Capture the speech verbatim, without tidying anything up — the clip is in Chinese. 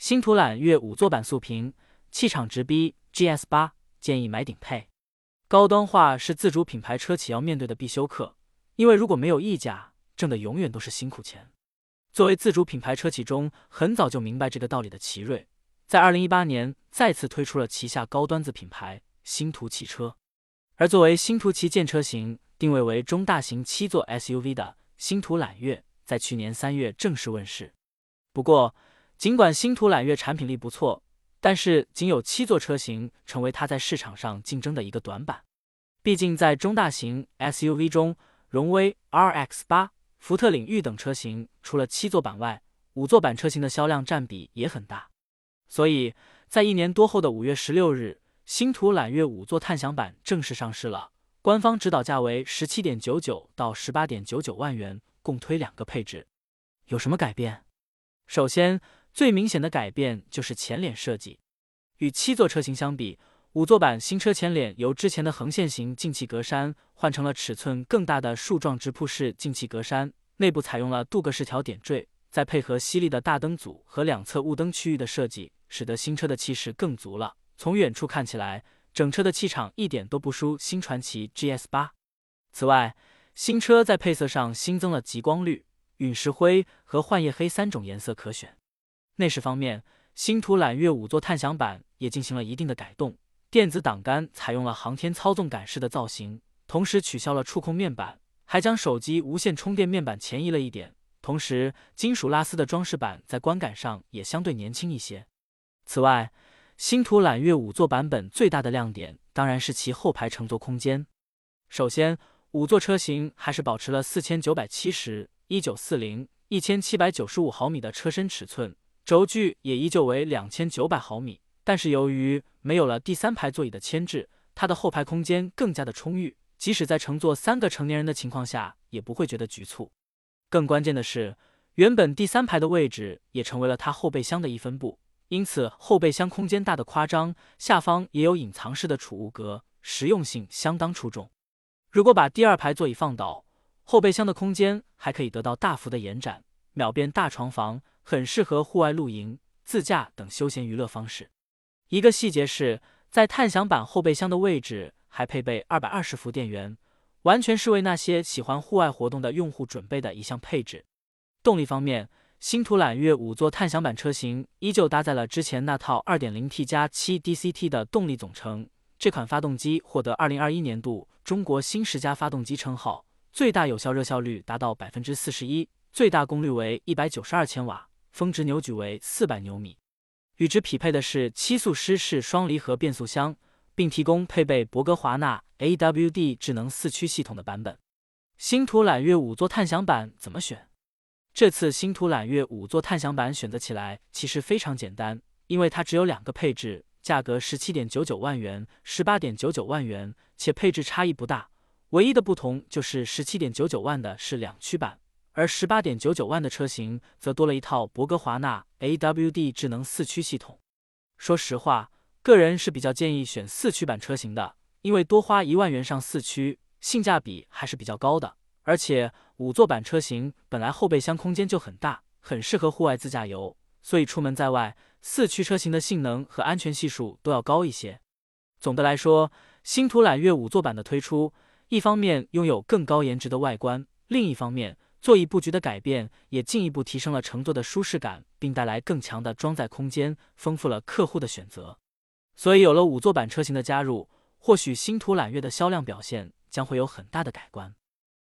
星途揽月五座版速评，气场直逼 G S 八，建议买顶配。高端化是自主品牌车企要面对的必修课，因为如果没有溢价，挣的永远都是辛苦钱。作为自主品牌车企中很早就明白这个道理的奇瑞，在二零一八年再次推出了旗下高端子品牌星途汽车。而作为星途旗舰车型，定位为中大型七座 S U V 的星途揽月，在去年三月正式问世。不过，尽管星途揽月产品力不错，但是仅有七座车型成为它在市场上竞争的一个短板。毕竟在中大型 S U V 中，荣威 R X 八、福特领域等车型除了七座版外，五座版车型的销量占比也很大。所以在一年多后的五月十六日，星途揽月五座探享版正式上市了，官方指导价为 十七点九九 到 十八点九九万元，共推两个配置。有什么改变？首先，最明显的改变就是前脸设计。与七座车型相比，五座版新车前脸由之前的横线型进气格栅换成了尺寸更大的树状直瀑式进气格栅，内部采用了镀铬饰条点缀，再配合犀利的大灯组和两侧雾灯区域的设计，使得新车的气势更足了。从远处看起来，整车的气场一点都不输新传祺 G S 八。此外，新车在配色上新增了极光绿、陨石灰和幻夜黑三种颜色可选。内饰方面，星途揽月五座探享版也进行了一定的改动，电子档杆采用了航天操纵杆式的造型，同时取消了触控面板，还将手机无线充电面板前移了一点。同时，金属拉丝的装饰板在观感上也相对年轻一些。此外，星途揽月五座版本最大的亮点当然是其后排乘坐空间。首先，五座车型还是保持了四千九百七十、一九四零、一千七百九十五毫米的车身尺寸，轴距也依旧为两千九百毫米，但是由于没有了第三排座椅的牵制，它的后排空间更加的充裕，即使在乘坐三个成年人的情况下，也不会觉得局促。更关键的是，原本第三排的位置也成为了它后备箱的一分部，因此后备箱空间大得夸张，下方也有隐藏式的储物格，实用性相当出众。如果把第二排座椅放倒，后备箱的空间还可以得到大幅的延展，秒变大床房，很适合户外露营、自驾等休闲娱乐方式。一个细节是，在探享版后备箱的位置还配备二百二十伏电源，完全是为那些喜欢户外活动的用户准备的一项配置。动力方面，星途揽月五座探享版车型依旧搭载了之前那套 二点零 T 加 七 D C T 的动力总成，这款发动机获得二零二一年度中国新十佳发动机称号，最大有效热效率达到 百分之四十一， 最大功率为一百九十二千瓦，峰值扭矩为四百牛米。与之匹配的是七速湿式双离合变速箱，并提供配备博格华纳 A W D 智能四驱系统的版本。星途揽月五座探享版怎么选？这次星途揽月五座探享版选择起来其实非常简单，因为它只有两个配置，价格 十七点九九万元、十八点九九万元，且配置差异不大。唯一的不同就是 十七点九九万的是两驱版，而 十八点九九万的车型则多了一套博格华纳 A W D 智能四驱系统。说实话，个人是比较建议选四驱版车型的，因为多花一万元上四驱，性价比还是比较高的。而且五座版车型本来后备箱空间就很大，很适合户外自驾游，所以出门在外，四驱车型的性能和安全系数都要高一些。总的来说，星途揽月五座版的推出，一方面拥有更高颜值的外观，另一方面座椅布局的改变也进一步提升了乘坐的舒适感，并带来更强的装载空间，丰富了客户的选择。所以有了五座版车型的加入，或许星途揽月的销量表现将会有很大的改观。